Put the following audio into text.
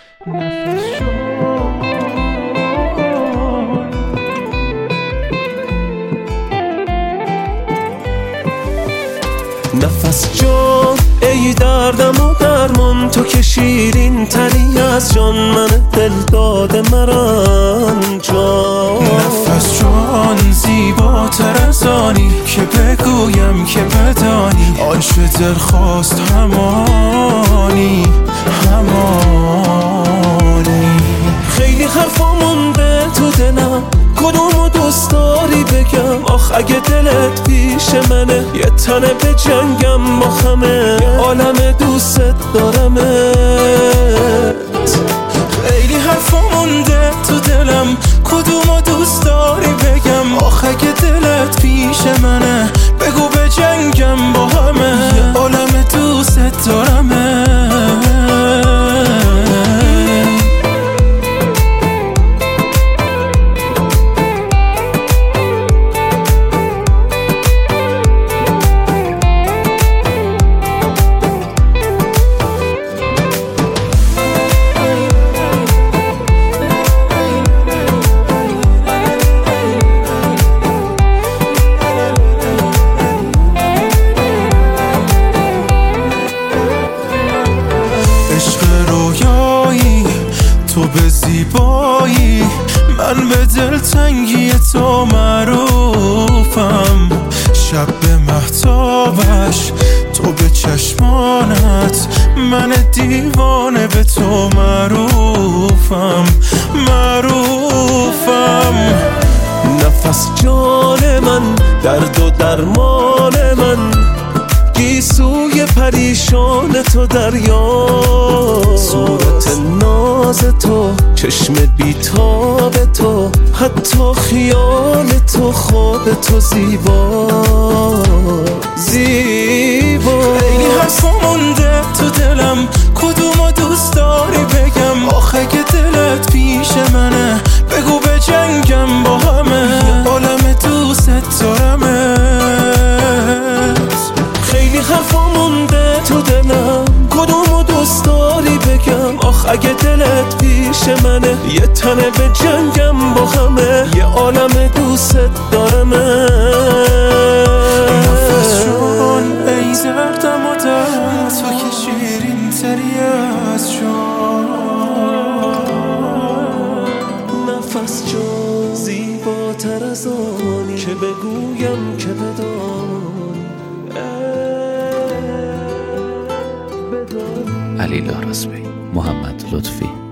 نفس جان ای دردم و درمان، تو که شیرین تری از جان، من دل داده مران جان. نفس جان زیباتر از آنی که بگویم که بدانی، آنچه دل خواست همانی همانی. خیلی حرفا مونده تو دلم، کدومو دوست داری بگم؟ آخ اگه دلت پیش منه، یه تنه به جنگم با همه، یه عالم دوست دارمت. خیلی حرفا مونده تو دلم، کدومو دوست داری بگم؟ آخ اگه دلت پیش منه، بگو به جنگم با همه، یه عالم دوست دارمت. تو به زیبایی، من به دلتنگی تو معروفم. شب به مهتابش، تو به چشمانت، من دیوانه به تو معروفم معروفم. نفس جان من، درد و درمان من، گیسوی پریشان تو دریا، صورت ناز تو، چشم بیتاب تو، حتی خیال تو، خواب تو زیبا زیبا. خیلی حرفا مونده تو دلم، کدومو دوست داری بگم؟ آخه اگه دلت پیش منه، بگو به جنگم با همه، یه عالم دوست دارمت. خیلی حرفا مونده تو دلم، کدومو دوست داری بگم؟ آخ اگه دلت پیش منه، یه تنه به جنگم با همه، یه عالم دوست دارمت. نفس جان ای دردم و درد، تو که شیرین تری از جان. نفس جان زیباتر از آنی که بگویم که بدانی. علی لارزمی، محمد لطفی.